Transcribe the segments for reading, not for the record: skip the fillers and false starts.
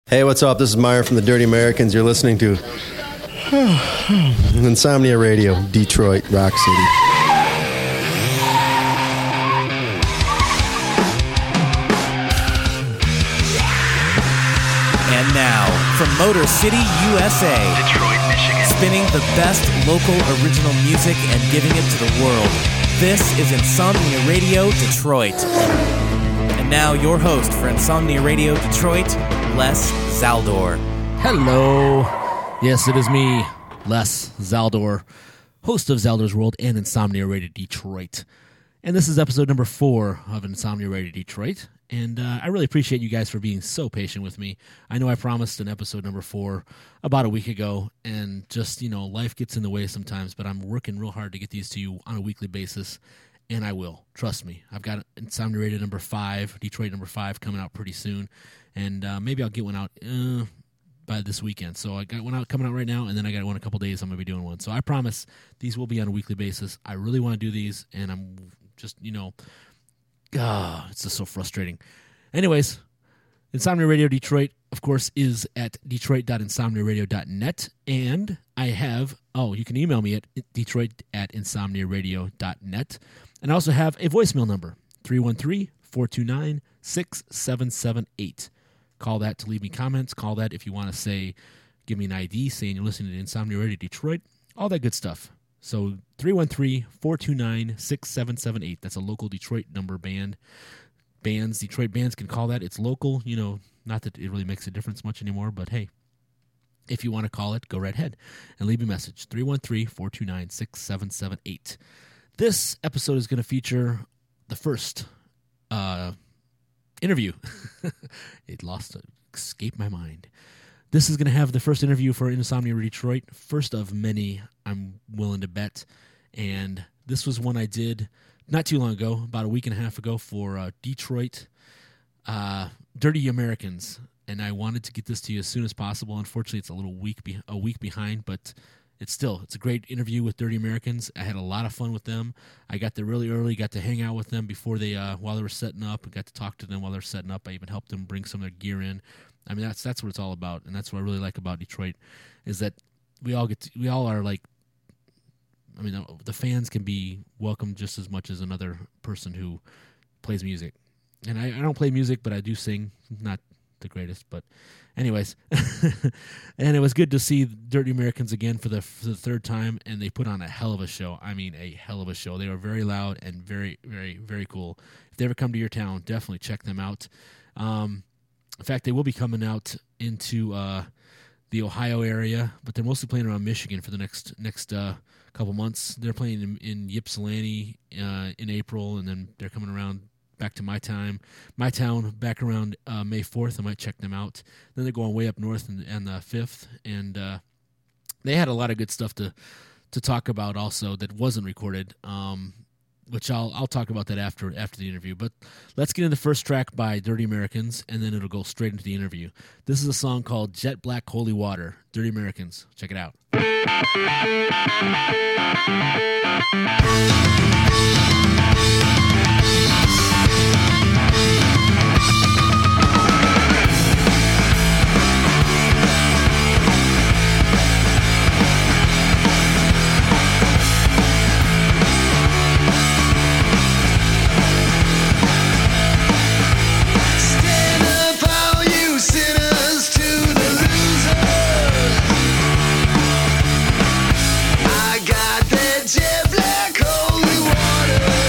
Hey, what's up? This is Meyer from the Dirty Americans. You're listening to Insomnia Radio, Detroit, Rock City. And now, from Motor City, USA, Detroit, Michigan, spinning the best local original music and giving it to the world. This is Insomnia Radio Detroit. And now, your host for Insomnia Radio Detroit, Les Zaldor. Hello. Yes, it is me, Les Zaldor, host of Zaldor's World and Insomnia Radio Detroit. And this is episode number 4 of Insomnia Radio Detroit. And I really appreciate you guys for being so patient with me. I know I promised an episode number 4 about a week ago, and just, life gets in the way sometimes, but I'm working real hard to get these to you on a weekly basis, and I will. Trust me. I've got Insomnia Radio number 5, Detroit number 5, coming out pretty soon, and maybe I'll get one out by this weekend. So I got one out coming out right now, and then I got one in a couple days. I'm going to be doing one. So I promise these will be on a weekly basis. I really want to do these, and I'm just, it's just so frustrating. Anyways, Insomnia Radio Detroit, of course, is at detroit.insomniaradio.net, and I have, you can email me at detroit@insomniaradio.net, and I also have a voicemail number, 313-429-6778. Call that to leave me comments. Call that if you want to say, give me an ID saying you're listening to Insomnia Radio Detroit, all that good stuff. So 313-429-6778. That's a local Detroit number bands. Detroit bands can call that. It's local, not that it really makes a difference much anymore, but hey, if you want to call it, go right ahead and leave me a message. 313-429-6778. This episode is going to feature the first interview. It escaped my mind. This is going to have the first interview for Insomnia Detroit, first of many, I'm willing to bet. And this was one I did not too long ago, about a week and a half ago, for Detroit Dirty Americans. And I wanted to get this to you as soon as possible. Unfortunately, it's a week behind, but it's a great interview with Dirty Americans. I had a lot of fun with them. I got there really early, got to hang out with them before while they were setting up, and got to talk to them while they were setting up. I even helped them bring some of their gear in. I mean, that's what it's all about, and that's what I really like about Detroit, is that we all are like, I mean, the fans can be welcomed just as much as another person who plays music. And I don't play music, but I do sing, not the greatest, but anyways. And it was good to see Dirty Americans again for the third time, and they put on a hell of a show. I mean, a hell of a show. They were very loud and very, very, very cool. If they ever come to your town, definitely check them out. In fact, they will be coming out into the Ohio area, but they're mostly playing around Michigan for the next couple months. They're playing in Ypsilanti in April, and then they're coming around back to my town back around May 4th. I might check them out. Then they're going way up north on the 5th, and they had a lot of good stuff to talk about also that wasn't recorded, which I'll talk about that after the interview. But let's get into the first track by Dirty Americans, and then it'll go straight into the interview. This is a song called Jet Black Holy Water, Dirty Americans. Check it out. Jet black holy water.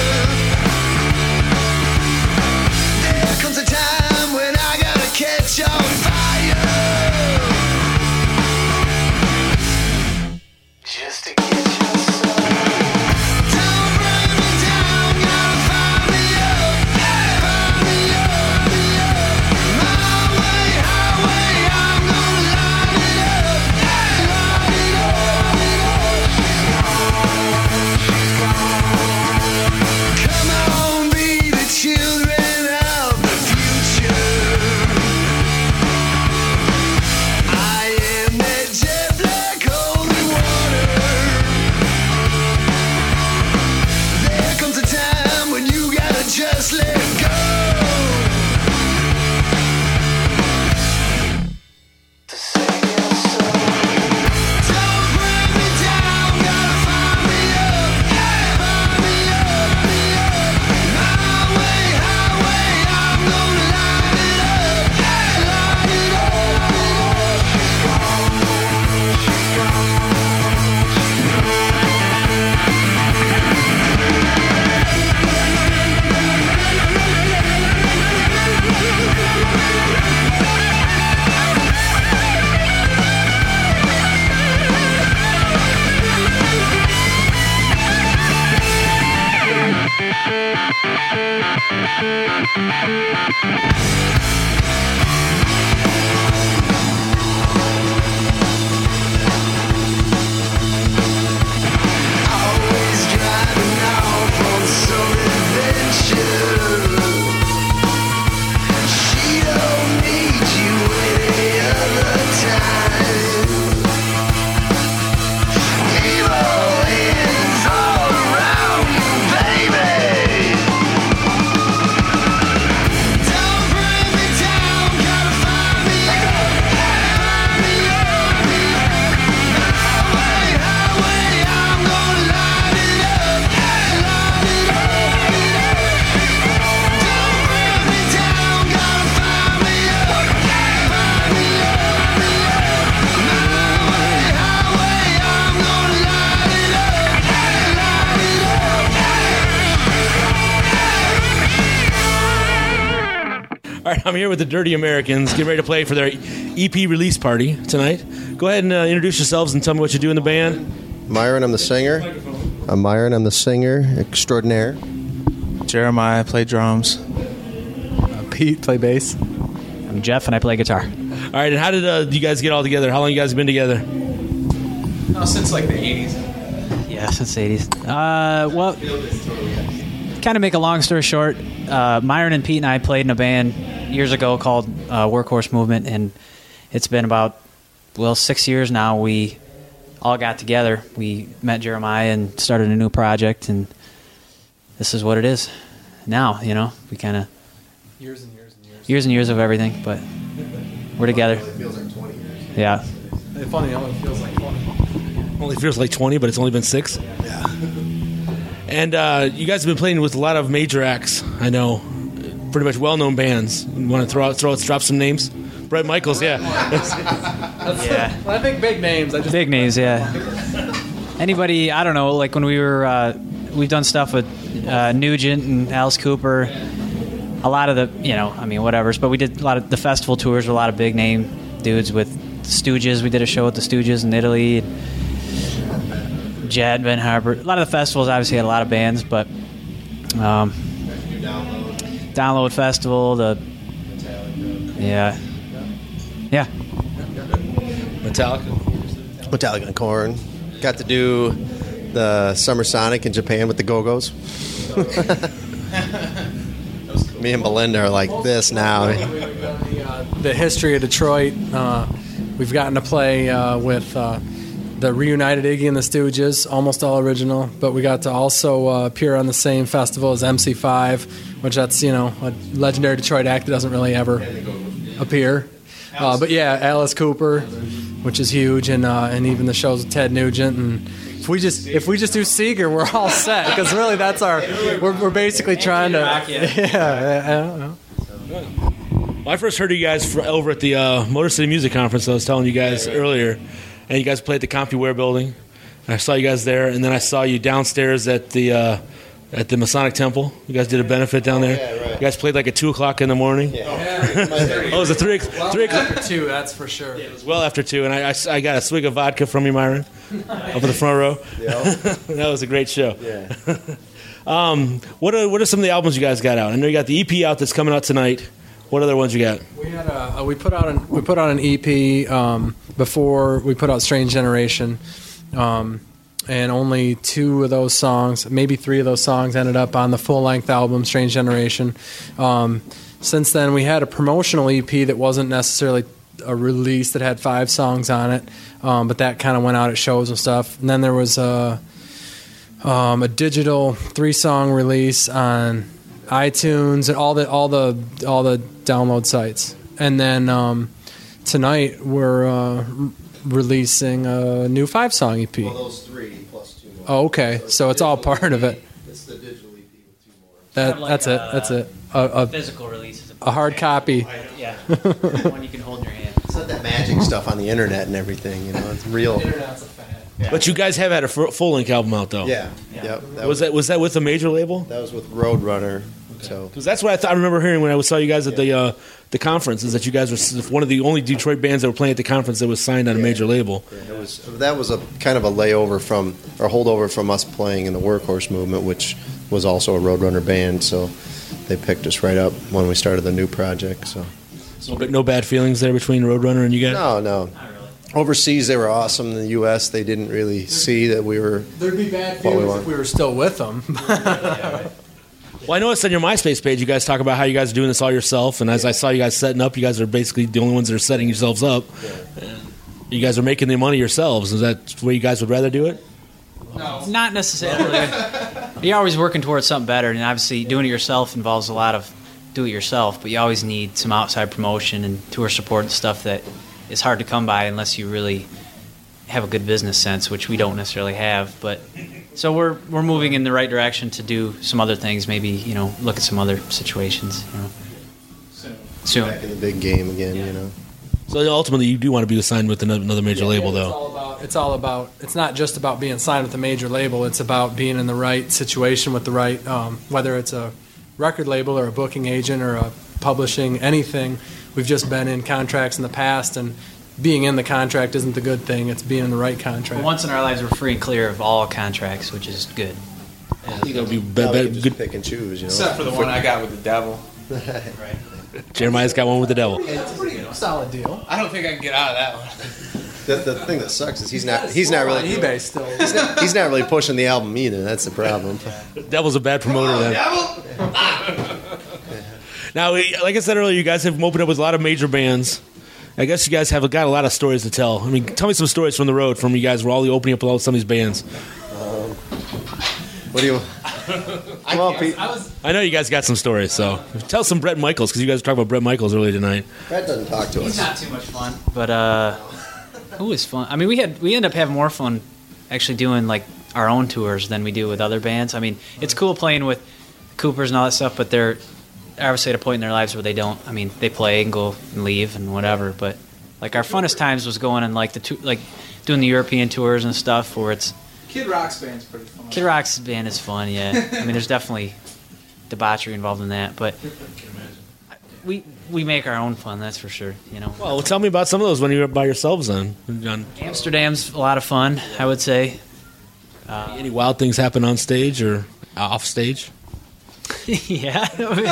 right, I'm here with the Dirty Americans, getting ready to play for their EP release party tonight. Go ahead and introduce yourselves and tell me what you do in the band. Myron, I'm the singer. I'm Myron, I'm the singer extraordinaire. Jeremiah, play drums. Pete, play bass. I'm Jeff, and I play guitar. All right, and how did you guys get all together? How long you guys been together? Since like the 80s. Yeah, since the 80s. Well, kind of make a long story short, Myron and Pete and I played in a band years ago called Workhorse Movement, and it's been about, 6 years now. We all got together. We met Jeremiah and started a new project, and this is what it is now, We kind of... Years and years and years. Years and years of everything, but we're together. It feels like 20 years. Yeah. It's funny, it only feels like 20. Only feels like 20, but it's only been 6. Yeah. And you guys have been playing with a lot of major acts, I know. Pretty much well-known bands. You want to drop some names? Bret Michaels, yeah. Yeah. When I think big names, I just... Big names, yeah. Anybody, I don't know, like when we were, we've done stuff with Nugent and Alice Cooper. A lot of the, whatever's, but we did a lot of the festival tours with a lot of big name dudes with the Stooges. We did a show with the Stooges in Italy. Jad Van Harper. A lot of the festivals obviously had a lot of bands, but Download Festival, Yeah. Metallica and Korn. Got to do the Summer Sonic in Japan with the Go-Go's. Me and Belinda are like this now. The history of Detroit. We've gotten to play with the reunited Iggy and the Stooges, almost all original, but we got to also appear on the same festival as MC5, which that's, a legendary Detroit act that doesn't really ever appear. But yeah, Alice Cooper, which is huge, and even the shows with Ted Nugent. And if we just do Seeger, we're all set, because really that's we're basically trying to. Yeah, I don't know. Well, I first heard you guys over at the Motor City Music Conference I was telling you guys earlier, and you guys played at the CompuWare building. I saw you guys there, and then I saw you downstairs at the Masonic Temple. You guys did a benefit down there. Yeah, right. You guys played like at 2 o'clock in the morning. Yeah. Oh, it was a 3 o'clock. After 2, that's for sure. It was well after 2, and I got a swig of vodka from you, Myron, up in the front row. Yeah. That was a great show. Yeah. What are some of the albums you guys got out? I know you got the EP out that's coming out tonight. What other ones you got? We had we put out an EP before we put out Strange Generation, and only 2 of those songs, maybe 3 of those songs, ended up on the full length album Strange Generation. Since then, we had a promotional EP that wasn't necessarily a release that had 5 songs on it, but that kind of went out at shows and stuff. And then there was a digital 3-song release on iTunes and all the download sites. And then tonight we're releasing a new 5-song EP. Well, those 3 plus 2 more. Oh, okay. So it's all part of it. It's the digital EP with 2 more. That's it. A Physical release is a hard copy. Yeah. One you can hold in your hand. It's not that magic stuff on the internet and everything, It's real. Internet's a fad. Yeah. But you guys have had a full-length album out, though. Yeah. Yep. Was that with a major label? That was with Roadrunner. So Because that's what I remember hearing when I saw you guys at the conference, is that you guys were one of the only Detroit bands that were playing at the conference that was signed on a major label. that was a kind of a layover from, or holdover from us playing in the Workhorse Movement, which was also a Roadrunner band. So they picked us right up when we started the new project. So No bad feelings there between Roadrunner and you guys? no. Not really. Overseas, they were awesome. In the U.S., they didn't really see that we were. There'd be bad What we feelings want. if we were still with them. Well, I noticed on your MySpace page, you guys talk about how you guys are doing this all yourself, and as I saw you guys setting up, you guys are basically the only ones that are setting yourselves up. And you guys are making the money yourselves. Is that the way you guys would rather do it? Not necessarily. You're always working towards something better, and obviously doing it yourself involves a lot of do it yourself, but you always need some outside promotion and tour support and stuff that is hard to come by unless you really have a good business sense, which we don't necessarily have. But so we're moving in the right direction to do some other things, maybe, look at some other situations, soon. Back in the big game again, So ultimately, you do want to be signed with another major label, though. It's not just about being signed with a major label. It's about being in the right situation with the right, whether it's a record label or a booking agent or a publishing, anything. We've just been in contracts in the past, and being in the contract isn't the good thing. It's being in the right contract. But once in our lives, we're free and clear of all contracts, which is good. I think that would be Now we can good. just pick and choose, you know. Except for the one I got with the devil. Jeremiah's got one with the devil. It's a pretty solid deal. I don't think I can get out of that one. The thing that sucks is he's not really on eBay still. he's not really pushing the album either. That's the problem. Devil's a bad promoter then. Now, like I said earlier, you guys have opened up with a lot of major bands. I guess you guys have got a lot of stories to tell. I mean, tell me some stories from the road from you guys. We're all opening up with all some of these bands. What do you? Well, Pete, I know you guys got some stories, so tell some Bret Michaels, because you guys were talking about Bret Michaels earlier tonight. Brett doesn't talk to He's us. not too much fun, but who was fun? I mean, we end up having more fun actually doing like our own tours than we do with other bands. I mean, it's cool playing with Coopers and all that stuff, but they're obviously at a point in their lives where they don't. I mean, they play and go and leave and whatever. But like our funnest times was going and like doing the European tours and stuff where it's Kid Rock's band's pretty fun. Kid Rock's band is fun. Yeah, I mean, there's definitely debauchery involved in that, but we make our own fun. That's for sure. You know. Well, tell me about some of those when you were by yourselves then, John. Amsterdam's a lot of fun, I would say. Any wild things happen on stage or off stage? Yeah.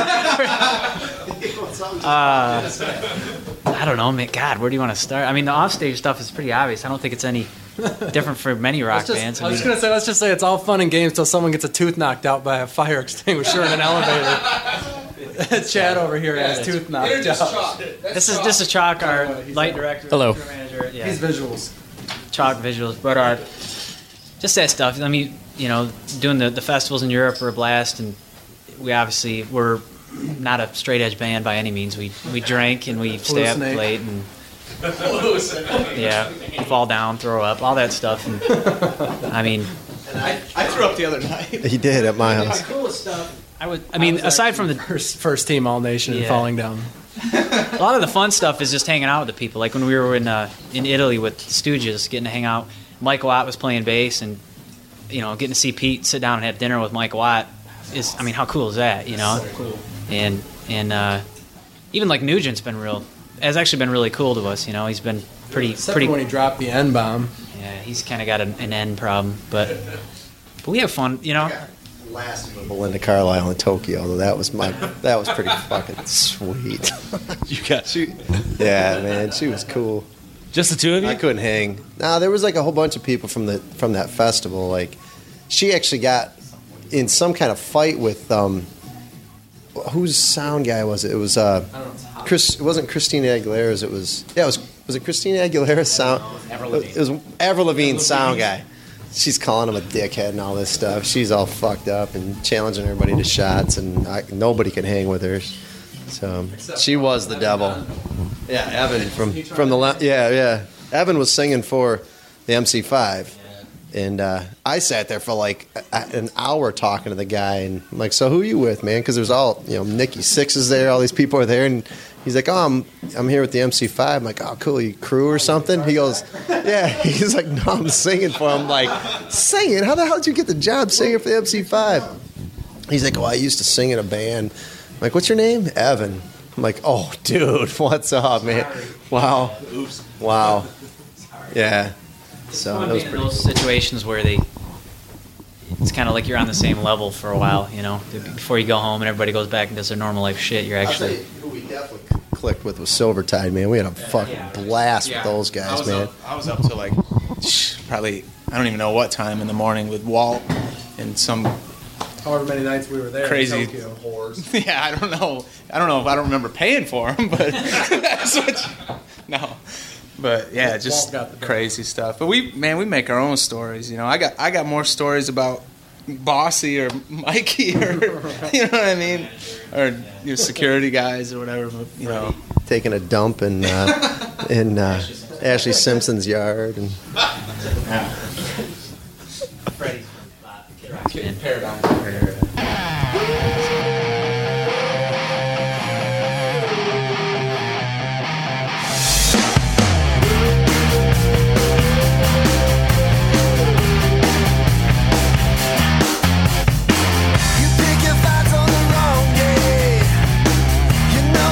I don't know, man. God, where do you want to start? I mean, the offstage stuff is pretty obvious. I don't think it's any different for many rock bands. I was going to say, let's just say it's all fun and games till someone gets a tooth knocked out by a fire extinguisher in an elevator. Chad over here has his tooth knocked out. This is Chalk, our light director, Hello. tour manager. Yeah. He's visuals. Chalk visuals, but just that stuff. I mean, you know, doing the festivals in Europe were a blast, and we're not a straight edge band by any means. We drink and we stay up Hallucinate. late and yeah, fall down, throw up, all that stuff. And I mean, I threw up the other night. He did at my house. coolest stuff. I mean, aside from the First team All Nation and Yeah. falling down. a lot of the fun stuff is just hanging out with the people. Like when we were in Italy with Stooges, getting to hang out. Mike Watt was playing bass, and you know, getting to see Pete sit down and have dinner with Mike Watt is, I mean, how cool is that? You know, and even like Nugent's has actually been really cool to us. You know, he's been Except for when he dropped the N-bomb. Yeah, he's kind of got an end problem, but we have fun. You know. Last with Belinda Carlisle in Tokyo, though that was pretty fucking sweet. You got Yeah, man, she was cool. just the two of you? I couldn't hang. Nah, there was like a whole bunch of people from that festival. Like, she actually got in some kind of fight with whose sound guy was it? It was Chris. It wasn't Christina Aguilera's. It was it Christina Aguilera's sound? It was Avril Lavigne's sound guy. She's calling him a dickhead and all this stuff. She's all fucked up and challenging everybody to shots, and nobody could hang with her. So she was the devil. Yeah, Evan from the yeah. Evan was singing for the MC5, and I sat there for like an hour talking to the guy, and I'm like, so who you with, man? Because there's all, you know, Nikki Sixx is there, all these people are there, and he's like, oh, I'm here with the MC5. I'm like, oh, cool, you crew or something? He goes, yeah. He's like, no, I'm singing for him. I'm like, singing? How the hell did you get the job singing for the MC5? He's like, well, I used to sing in a band. I'm like, what's your name? Evan. I'm like, oh, dude, what's up, man? Wow. Oops. Wow. Yeah. So that was In pretty those situations where it's kind of like you're on the same level for a while, you know, before you go home and everybody goes back and does their normal life shit. You're I'll tell actually. you who we definitely clicked with was Silvertide, man. We had a fucking blast with those guys, man. I was up to like probably, I don't even know what time in the morning with Walt and some However many nights we were there. crazy In Tokyo. whores. Yeah, I don't know if I don't remember paying for them, but that's what. No, but yeah, just Walt got the bill. crazy stuff. But we make our own stories. You know, I got more stories about Bossy or Mikey or you know what I mean, or security guys or whatever. But, you know, Taking a dump in Ashley Simpson's yard. And You pick your fights on the wrong day. You know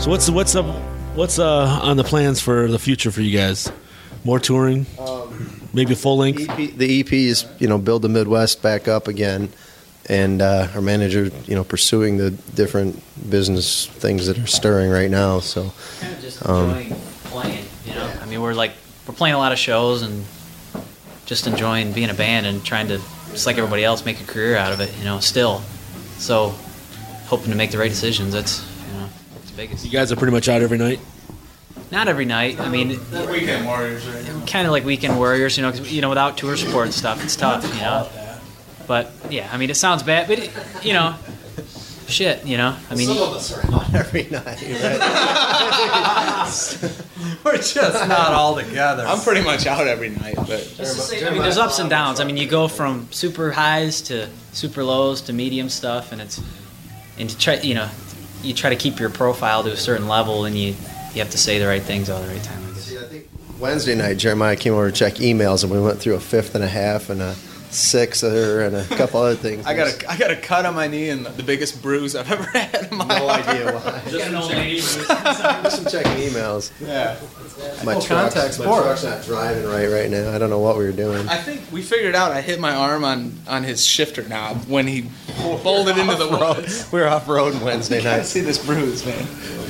So what's on the plans for the future for you guys? More touring? Maybe full length? The EP is, build the Midwest back up again, and our manager, pursuing the different business things that are stirring right now. So, Kind of just enjoying playing, I mean, we're playing a lot of shows and just enjoying being a band and trying to, just like everybody else, make a career out of it, still. So, hoping to make the right decisions. That's, it's the biggest. You guys are pretty much out every night? Not every night. I mean, Weekend warriors, right? kind of like weekend warriors, 'cause, without tour support and stuff, it's tough, But yeah, I mean, it sounds bad, but shit, I mean, some of us are out every night. Right? We're just not all together. I'm pretty much out every night, but I mean, there's ups and downs. I mean, you go from super highs to super lows to medium stuff, and to try, you try to keep your profile to a certain level, and you have to say the right things all the right time. I guess. See, I think Wednesday night, Jeremiah came over to check emails, and we went through a fifth and a half and a sixer and a couple other things. I got a cut on my knee and the biggest bruise I've ever had in my no life. idea why. Just from checking emails. Yeah. My truck's not driving right now. I don't know what we were doing. I think we figured out I hit my arm on his shifter knob when he bolted into the woods. We were off-roading Wednesday I night. see this bruise, man.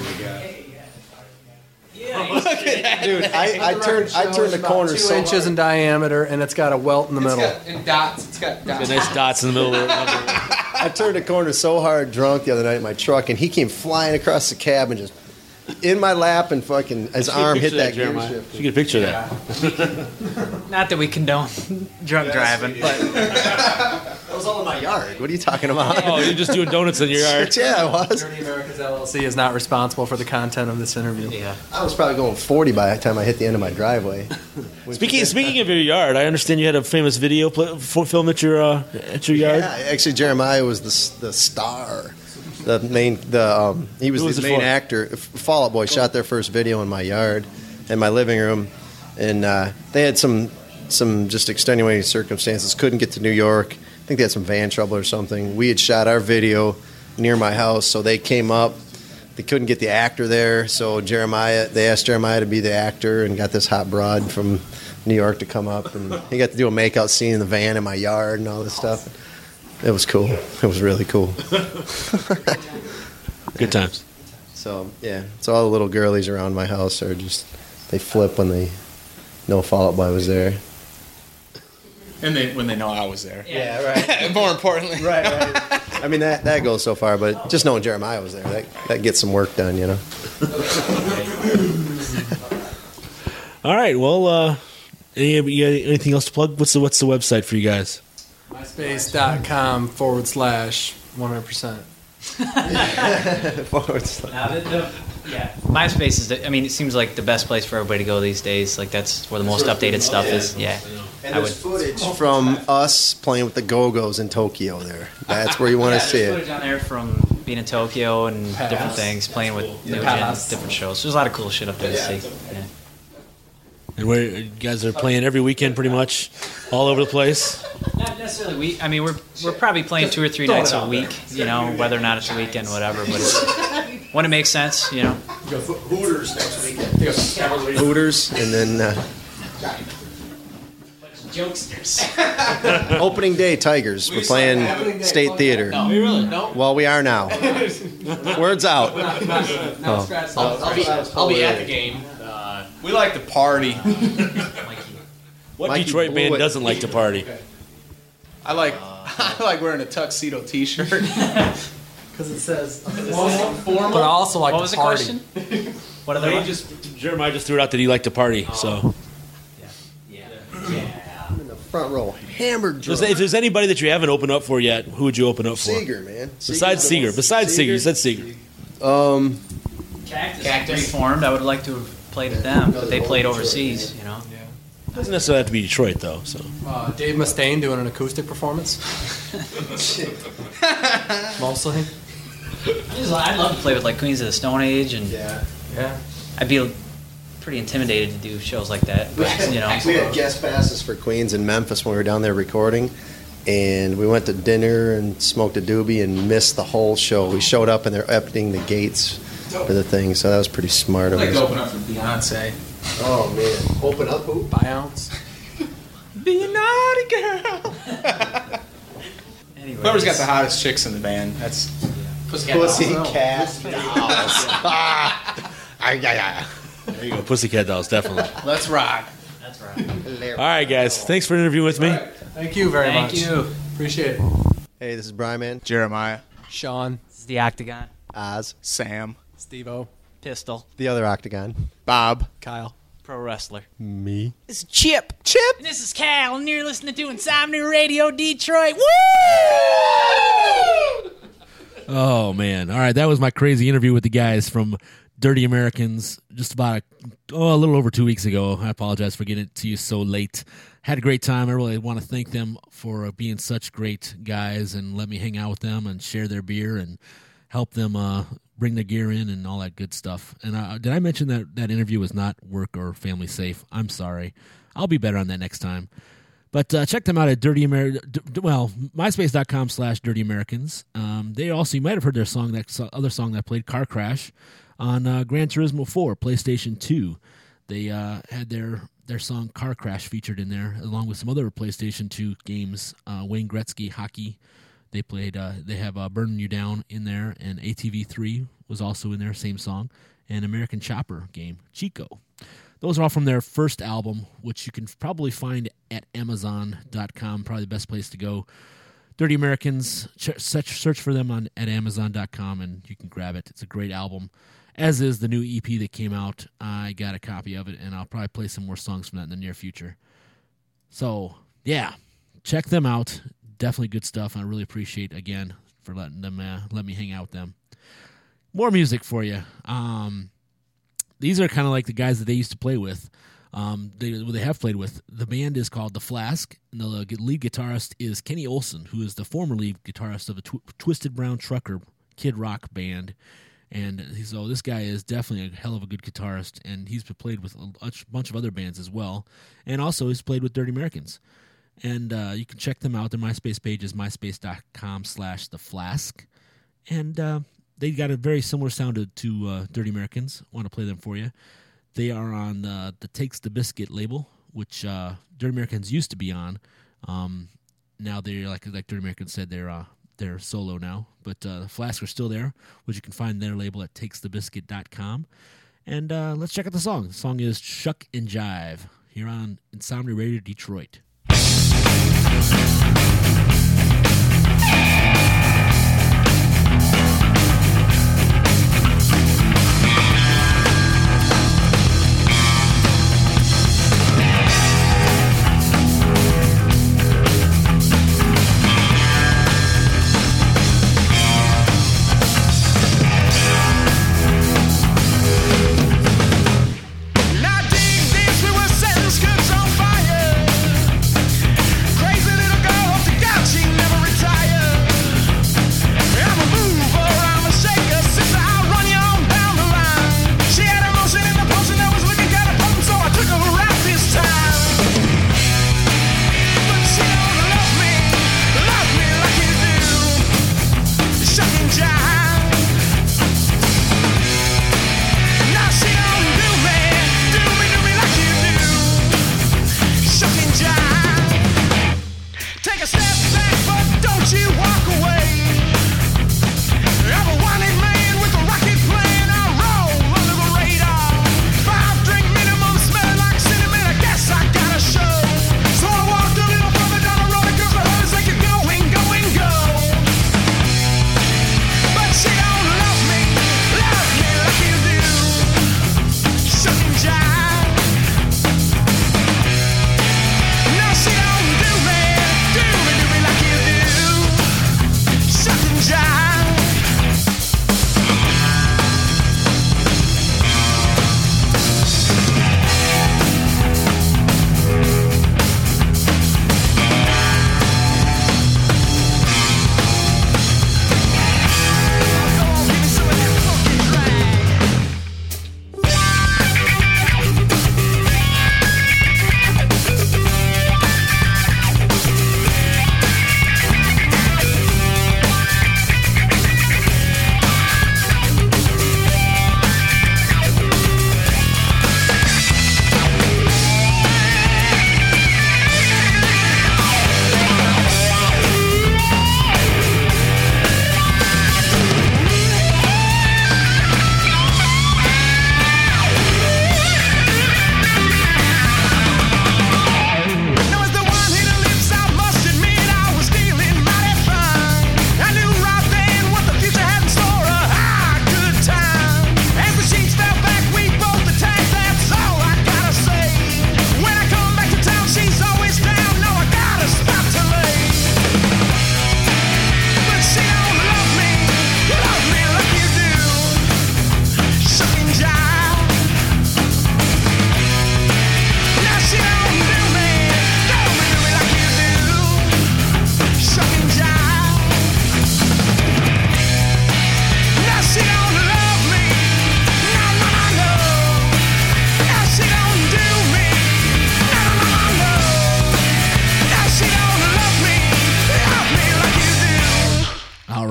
Dude, I turned the corner 2 so inches in diameter, and it's got a welt in the middle. It's got dots. Nice dots in the middle of it. I turned the corner so hard drunk the other night in my truck, and he came flying across the cab and just in my lap, and fucking his arm hit that gear shift. You get a picture of that. Not that we condone drunk driving, but That was all in my yard. What are you talking about? Oh, you're just doing donuts in your yard. Yeah, I was. Dirty Americas LLC is not responsible for the content of this interview. yeah. I was probably going 40 by the time I hit the end of my driveway. Speaking of your yard, I understand you had a famous video film at your yard. Yeah, actually, Jeremiah was the star. The main, he was Who was the it main for? actor. Fall Out Boy shot their first video in my yard, in my living room, and they had some just extenuating circumstances. Couldn't get to New York. I think they had some van trouble or something. We had shot our video near my house, so they came up. They couldn't get the actor there, so they asked Jeremiah to be the actor, and got this hot broad from New York to come up, and he got to do a makeout scene in the van in my yard and all this stuff. It was cool. It was really cool. Good times. So yeah, so all the little girlies around my house are they flip when they know Fall Out Boy was there. And when they know I was there. Yeah, right. More importantly. right. I mean that goes so far, but just knowing Jeremiah was there, that gets some work done, All right. Well, anything else to plug? What's the website for you guys? MySpace.com/100%. Yeah, MySpace is. It seems like the best place for everybody to go these days. Like that's where the most updated stuff is. Yeah, And there's footage from us playing with the Go-Go's in Tokyo there. That's where you want to see there's it. footage on there from being in Tokyo and different things, playing with Nugent, different shows. There's a lot of cool shit up there to see. Yeah. And you guys are playing every weekend, pretty much, all over the place. Not necessarily we're probably playing 2 or 3 nights a week. Whether or not it's a weekend, whatever. But when it makes sense, Hooters next weekend. Hooters, and then Jokesters. opening day Tigers. We're playing State Theater. No, really? No. Well, we are now. Word's out. I'll be at the game. We like to party. What Mikey Detroit blew band it. doesn't like to party? I like wearing a tuxedo T-shirt. Because it says but I also like What to was the party. question? What are they? Jeremiah just threw it out that he liked to party. So, I'm in the front row, hammered drunk. if there's anybody that you haven't opened up for yet, who would you open up for? Seeger, man. Besides Seeger. You said Seeger. Cactus reformed. I would like to have played with them, but they played overseas. Doesn't necessarily have to be Detroit though. So, Dave Mustaine doing an acoustic performance. Mostly. I'd love to play with like Queens of the Stone Age, and Yeah. I'd be pretty intimidated to do shows like that. But We had guest passes for Queens in Memphis when we were down there recording, and we went to dinner and smoked a doobie and missed the whole show. We showed up and they're opening the gates for the thing, so that was pretty smart of I'd like us. to open up for Beyonce. Oh man, open up who? By ounce. Be a naughty girl. Anyways, Whoever's got the hottest chicks in the band, that's Pussycat Dolls. There you go, Pussycat Dolls, definitely. let's rock. That's right. All right, guys. Thanks for interviewing with me. Thank you very much. Thank you. Appreciate it. Hey, this is Brian Man. Jeremiah, Sean, This is the Octagon. Oz, Sam, Steve-O, Pistol. the other Octagon. Bob. Kyle. Pro wrestler. Me. This is Chip. And this is Cal, and you're listening to Insomnia Radio Detroit. Woo! Oh, man. All right, that was my crazy interview with the guys from Dirty Americans just about a little over 2 weeks ago. I apologize for getting it to you so late. Had a great time. I really want to thank them for being such great guys and let me hang out with them and share their beer and help them bring their gear in and all that good stuff. And did I mention that interview was not work or family safe? I'm sorry. I'll be better on that next time. But check them out at MySpace.com/Dirty Americans. They also, you might have heard their song, that other song that I played, Car Crash, on Gran Turismo 4, PlayStation 2. They had their song Car Crash featured in there, along with some other PlayStation 2 games, Wayne Gretzky Hockey. They played. They have Burning You Down in there, and ATV 3 was also in there, same song, and American Chopper game, Chico. Those are all from their first album, which you can probably find at Amazon.com, probably the best place to go. Dirty Americans, search for them at Amazon.com, and you can grab it. It's a great album, as is the new EP that came out. I got a copy of it, and I'll probably play some more songs from that in the near future. So, yeah, check them out. Definitely good stuff. I really appreciate, again, for letting them let me hang out with them. More music for you. These are kind of like the guys that they used to play with. They have played with. The band is called The Flask, and the lead guitarist is Kenny Olson, who is the former lead guitarist of the Twisted Brown Trucker Kid Rock band. And so this guy is definitely a hell of a good guitarist, and he's played with a bunch of other bands as well. And also he's played with Dirty Americans. And you can check them out. Their MySpace page is myspace.com/theflask. And they got a very similar sound to Dirty Americans. I want to play them for you. They are on the Takes the Biscuit label, which Dirty Americans used to be on. Now they're, like Dirty Americans said, they're solo now. But the Flask are still there, which you can find their label at takesthebiscuit.com. And let's check out the song. The song is Shuck and Jive here on Insomnia Radio Detroit. Now dig this, we were setting skirts on fire.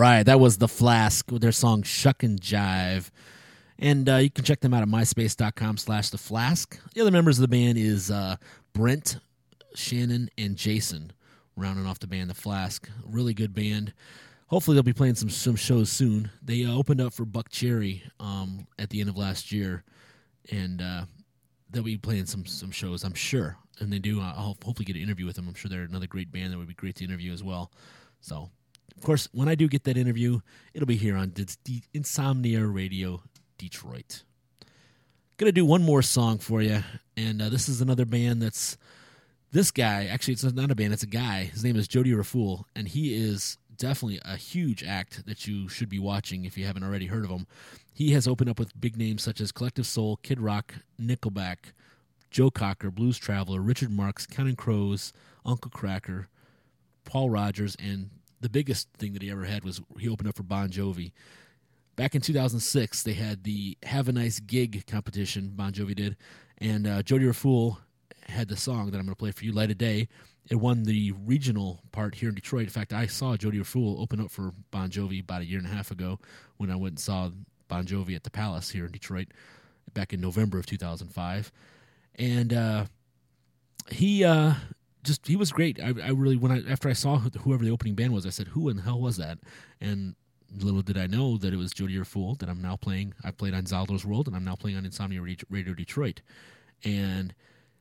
right, that was The Flask with their song Shuck and Jive. And you can check them out at myspace.com/The Flask. The other members of the band is Brent, Shannon, and Jason, rounding off the band The Flask. Really good band. Hopefully they'll be playing some shows soon. They opened up for Buck Cherry at the end of last year, and they'll be playing some shows, I'm sure. And they do. I'll hopefully get an interview with them. I'm sure they're another great band that would be great to interview as well. So, of course, when I do get that interview, it'll be here on Insomnia Radio Detroit. Gonna do one more song for you, and this is another band that's this guy. Actually, it's not a band; it's a guy. His name is Jody Raffoul, and he is definitely a huge act that you should be watching if you haven't already heard of him. He has opened up with big names such as Collective Soul, Kid Rock, Nickelback, Joe Cocker, Blues Traveler, Richard Marx, Counting Crows, Uncle Kracker, Paul Rogers, and the biggest thing that he ever had was he opened up for Bon Jovi. Back in 2006, they had the Have a Nice Gig competition, Bon Jovi did, and Jody Raffoul had the song that I'm going to play for you, Light of Day. It won the regional part here in Detroit. In fact, I saw Jody Raffoul open up for Bon Jovi about a year and a half ago when I went and saw Bon Jovi at the Palace here in Detroit back in November of 2005. And he was great. I really, after I saw whoever the opening band was, I said, who in the hell was that? And little did I know that it was Jody Raffoul that I'm now playing. I played on Zaldo's World, and I'm now playing on Insomnia Radio Detroit. And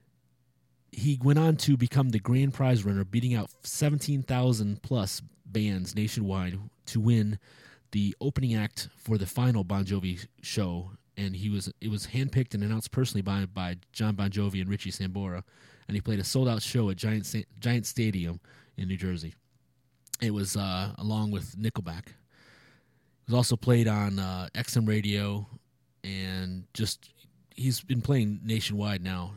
he went on to become the grand prize winner, beating out 17,000 plus bands nationwide to win the opening act for the final Bon Jovi show. And it was handpicked and announced personally by John Bon Jovi and Richie Sambora. And he played a sold-out show at Giant Stadium in New Jersey. It was along with Nickelback. It was also played on XM Radio, and he's been playing nationwide now.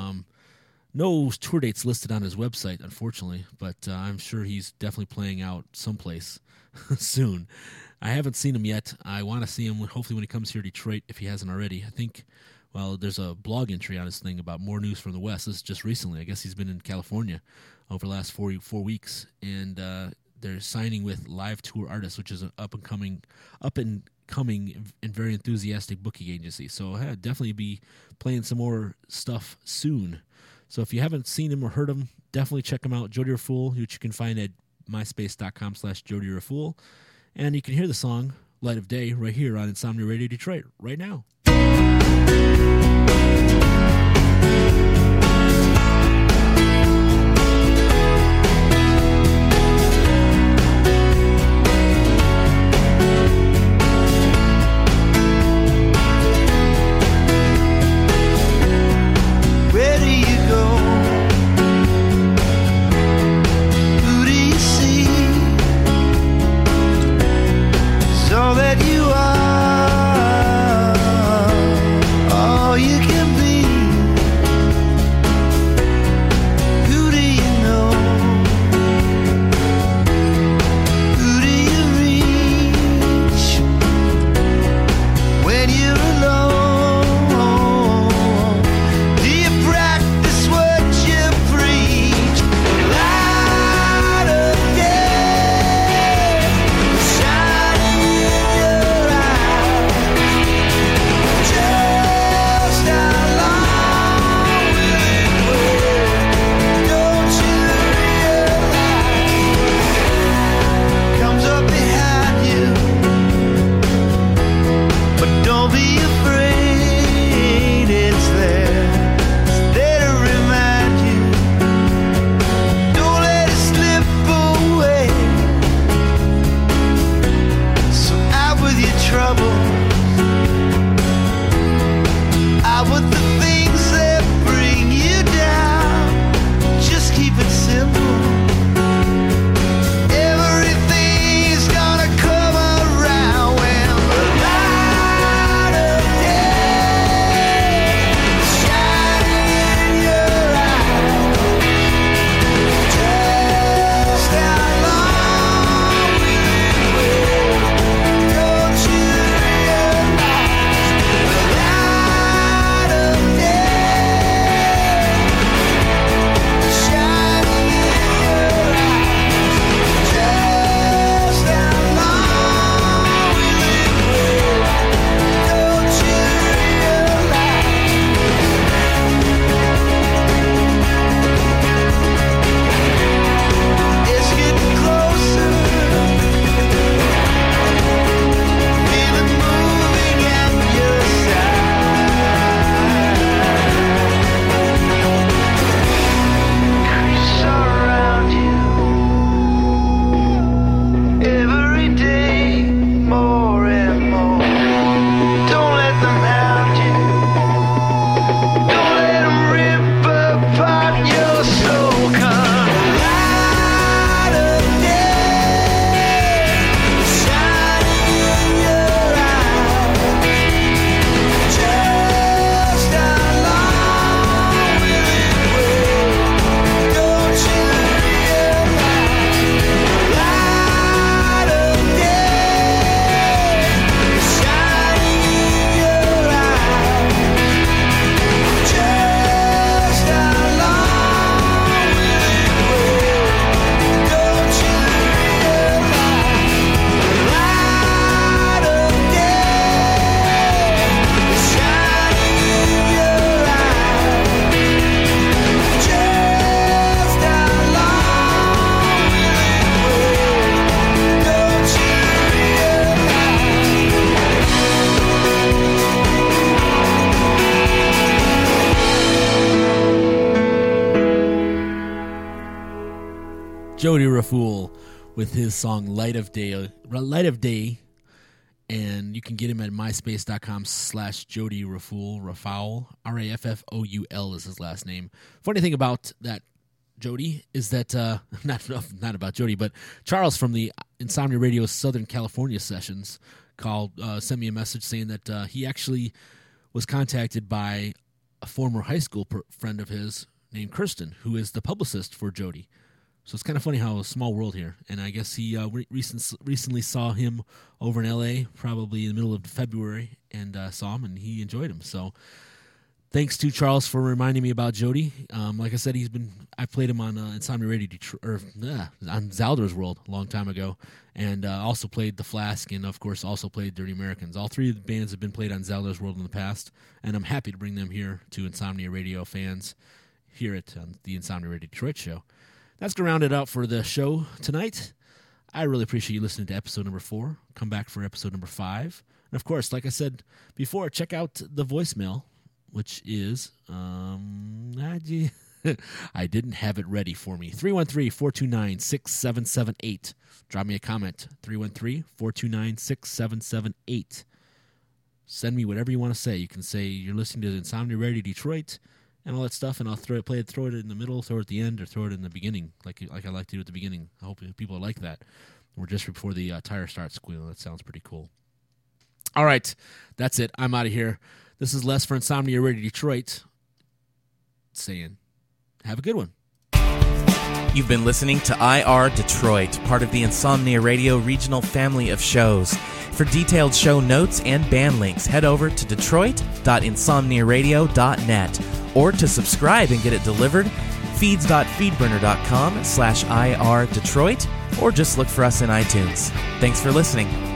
No tour dates listed on his website, unfortunately, but I'm sure he's definitely playing out someplace soon. I haven't seen him yet. I want to see him hopefully when he comes here to Detroit, if he hasn't already. I think, well, there's a blog entry on his thing about more news from the West. This is just recently. I guess he's been in California over the last 4 weeks, and they're signing with Live Tour Artists, which is an up and coming and very enthusiastic booking agency. So I'll definitely be playing some more stuff soon. So if you haven't seen him or heard him, definitely check him out. Jody Raffoul, which you can find at myspace.com/Jody Raffoul. And you can hear the song Light of Day right here on Insomnia Radio Detroit right now. So that you are Jody Raffoul with his song Light of Day. And you can get him at myspace.com/Jody Raffoul. Raffoul is his last name. Funny thing about that Jody is that, not about Jody, but Charles from the Insomnia Radio Southern California sessions sent me a message saying that he actually was contacted by a former high school friend of his named Kirsten, who is the publicist for Jody. So it's kind of funny how a small world here. And I guess he recently saw him over in L.A., probably in the middle of February, and saw him, and he enjoyed him. So thanks to Charles for reminding me about Jody. Like I said, I played him on Insomnia Radio on Zalder's World a long time ago, and also played The Flask, and of course also played Dirty Americans. All three of the bands have been played on Zalder's World in the past, and I'm happy to bring them here to Insomnia Radio fans here at the Insomnia Radio Detroit show. That's going to round it out for the show tonight. I really appreciate you listening to episode number 4. Come back for episode number 5. And of course, like I said before, check out the voicemail, which is, I didn't have it ready for me. 313-429-6778. Drop me a comment. 313-429-6778. Send me whatever you want to say. You can say you're listening to Insomnia Radio Detroit and all that stuff, and I'll throw it in the middle, throw it at the end, or throw it in the beginning, like I like to do at the beginning. I hope people like that. Or just before the tire starts squealing. That sounds pretty cool. All right, that's it. I'm out of here. This is Les for Insomnia Radio Detroit saying, have a good one. You've been listening to IR Detroit, part of the Insomnia Radio regional family of shows. For detailed show notes and band links, head over to detroit.insomniaradio.net. Or to subscribe and get it delivered, feeds.feedburner.com/IR Detroit, or just look for us in iTunes. Thanks for listening.